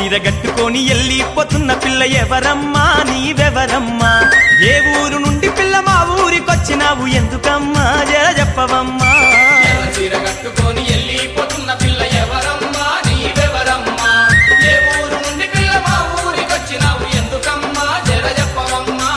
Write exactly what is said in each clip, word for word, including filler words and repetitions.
చీర గట్టుకొని ఎల్లిపోతున్న పిల్ల ఎవరమ్మా నీవెవరమ్మా ఏ ఊరు నుండి పిల్ల మా ఊరికొచ్చినావు ఎందుకమ్మా జర చెప్పవమ్మా ఎర్ర చీర కట్టుకొని ఎల్లిపోతున్న పిల్ల ఎవరమ్మా నీవెవరమ్మా ఏ ఊరు నుండి పిల్ల మా ఊరికొచ్చినావు ఎందుకమ్మా జర చెప్పవమ్మా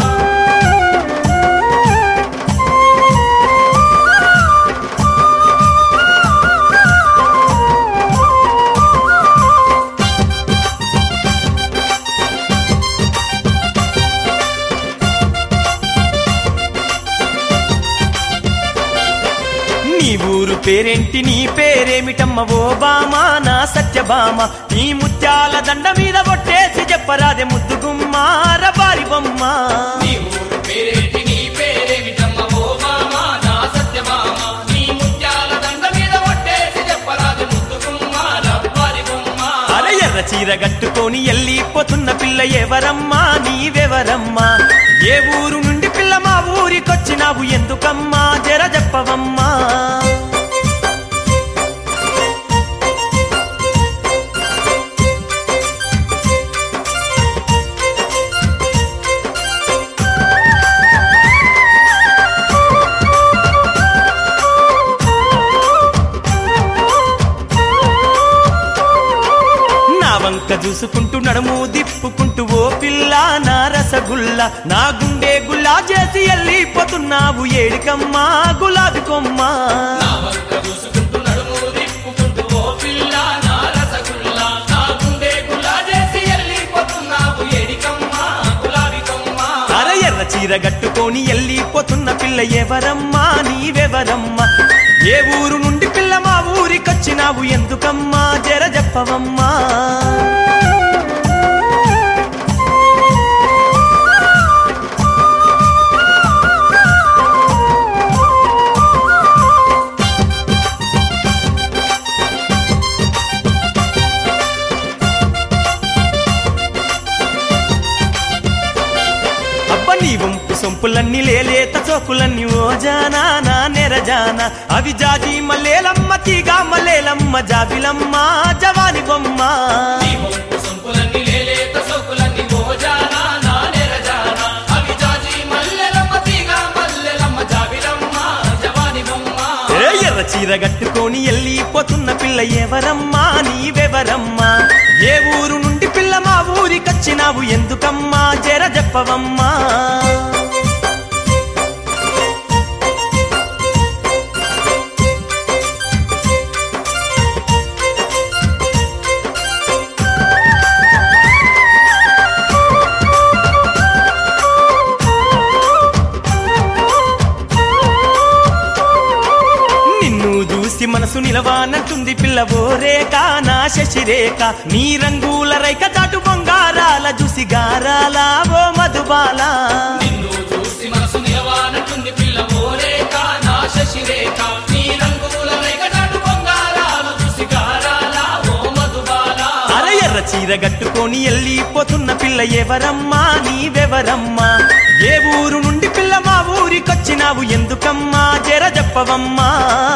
నీ ఊరు పేరేంటి నీ పేరేమిటమ్మ ఓ బామా నా సత్యభామ నీ ముత్యాల దండ మీద కొట్టేసి చెప్పరాదే ముద్దుగుమ్మ రబారి బొమ్మ నీ ఊరు పేరేంటి నీ పేరేమిటమ్మ ఓ మామా నా సత్యభామ నీ ముత్యాల దండ మీద కొట్టేసి చెప్పరాదు ముద్దుగుమ్మ రబ్బారి బొమ్మ అరే ఎర్ర చీర గట్టుకొని ఎల్లిపోతున్న పిల్ల ఎవరమ్మా నీవెవరమ్మా ఏ ఊరు నుండి పిల్ల మా ఊరికొచ్చినావు ఎందుకమ్మా జర చెప్పవమ్మా వంక చూసుకుంటూ నడుము దిప్పుకుంటూ ఓ పిల్ల నా రసగుల్ల నా గుండె గుల్లా చేసి ఎల్లిపోతున్నావు ఏడికమ్మా గులాబీ కొమ్మ నా వంక చూసుకుంటూ నడుము దిప్పుకుంటూ ఓ పిల్ల నా రసగుల్ల నా గుండె గుల్లా చేసి ఎల్లిపోతున్నావు ఏడికమ్మా గులాబీ కొమ్మ అర ఎర్ర చీర గట్టుకొని ఎల్లిపోతున్న పిల్ల ఎవరమ్మా నీవెవరమ్మా ఏ ఊరు నుండి పిల్ల మా ఊరికొచ్చినావు ఎందుకమ్మా జర చెప్పవమ్మా నీ వంపు సొంపులన్నీ లేలేత చోకులన్నీ ఓ జానా నా నెరజానా అవి జాజి మల్లేలమ్మ తీగా మల్లేలమ్మ జాబిలమ్మ జవాని బొమ్మ నీ వంపు సొంపులన్నీ లేలేత సోకులన్నీ ఓ జానా నా నెరజానా అవి జాజి మల్లెలమ్మ తీగా మల్లెలమ్మ జాబిలమ్మ జవాని బొమ్మ ఏ ఎర్ర చీర గట్టుకొని ఎల్లిపోతున్న పిల్ల ఎవరమ్మా నీవెవరమ్మా ఏ ఊరు నుండి పిల్ల మా ఊరికొచ్చినావు ఎందుకమ్మా జర చెప్పవమ్మా మనసు నిలవానంటుంది పిల్ల ఓ రేఖ నా శశిరేఖ నీ రంగుల రైక చాటు బొంగారాల చూసి గారాల ఓ మధుబాల నిన్ను చూసి మనసు నిలవానంటుంది పిల్ల ఓ రేఖ నా శశిరేఖ నీ రంగుల రేఖ చాటు బొంగారాలు చూసి గారాల ఓ మధుబాల అర ఎర్ర చీర గట్టుకొని ఎల్లిపోతున్న పిల్ల ఎవరమ్మా నీవెవరమ్మా ఏ ఊరు నుండి పిల్ల మా ఊరికొచ్చినావు ఎందుకమ్మా జర చెప్పవమ్మా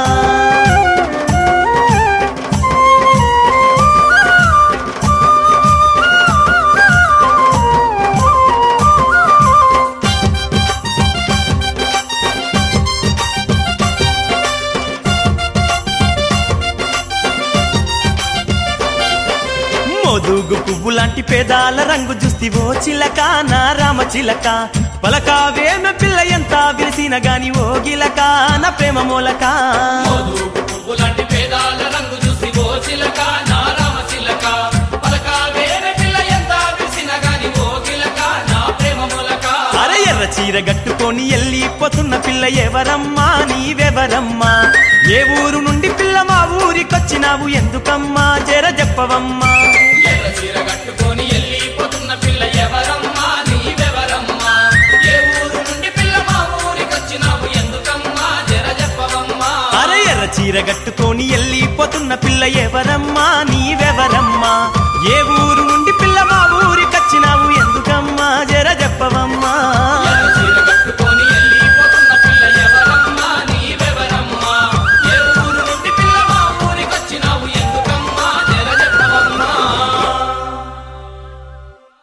మోదుగు పువ్వు లాంటి పేదాల రంగు చూస్తి ఓ చిలక నా రామ చిలక పలకావేమ పిల్ల ఎంత విరిసిన గాని ఓ గిలక నా ప్రేమ మూలక మోదుగు పువ్వు లాంటి పేదాల రంగు చూసి ఓ చిలక నా రామ చిలక పలకావేమ పిల్ల ఎంత విరిసిన గాని ఓ గిలక నా ప్రేమ మూలక అర ఎర్ర చీర గట్టుకొని ఎల్లిపోతున్న పిల్ల ఎవరమ్మా నీవెవరమ్మా ఏ ఊరు నుండి పిల్ల మా ఊరికొచ్చినావు ఎందుకమ్మా జర చెప్పవమ్మా ఎర్ర చీర కట్టుకొని ఎల్లిపోతున్న పిల్ల ఎవరమ్మా నీవెవరమ్మా ఏ ఊరు నుండి పిల్ల మా ఊరికొచ్చినావు ఎందుకమ్మా జర చెప్పవమ్మా అర ఎర్ర చీర గట్టుకొని ఎల్లిపోతున్న పిల్ల ఎవరమ్మా నీవెవరమ్మా